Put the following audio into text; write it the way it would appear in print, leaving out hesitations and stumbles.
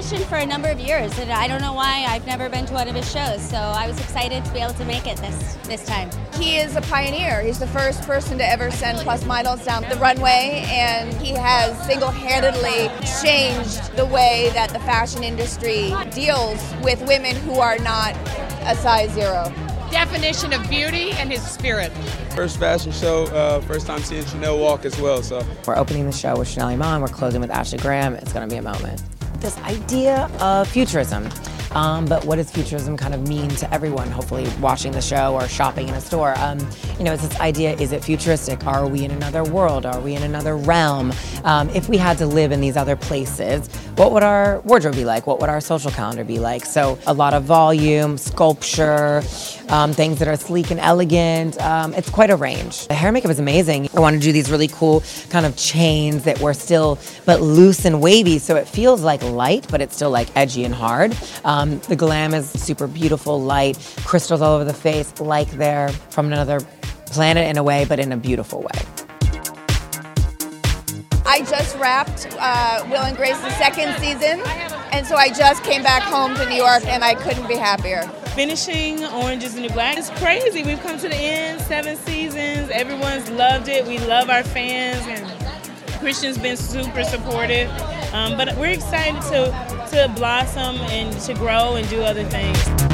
auditioned for a number of years, and I don't know why I've never been to one of his shows, so I was excited to be able to make it this time. He is a pioneer. He's the first person to ever send plus models down the runway, and he has single-handedly changed the way that the fashion industry deals with women who are not a size zero. Definition of beauty and his spirit. First fashion show, first time seeing Chanel walk as well. So we're opening the show with Chanel Iman, we're closing with Ashley Graham. It's going to be a moment. This idea of futurism. But what does futurism kind of mean to everyone, hopefully watching the show or shopping in a store? It's this idea, is it futuristic? Are we in another world? Are we in another realm? If we had to live in these other places, what would our wardrobe be like? What would our social calendar be like? So a lot of volume, sculpture, things that are sleek and elegant. It's quite a range. The hair makeup is amazing. I want to do these really cool kind of chains that were still, but loose and wavy, so it feels like light, but it's still like edgy and hard. The glam is super beautiful, light, crystals all over the face, like they're from another planet in a way, but in a beautiful way. I just wrapped Will and Grace's second season, and so I just came back home to New York, and I couldn't be happier. Finishing Orange is the New Black. It's crazy. We've come to the end, 7 seasons. Everyone's loved it. We love our fans, and Christian's been super supportive. But we're excited to blossom and to grow and do other things.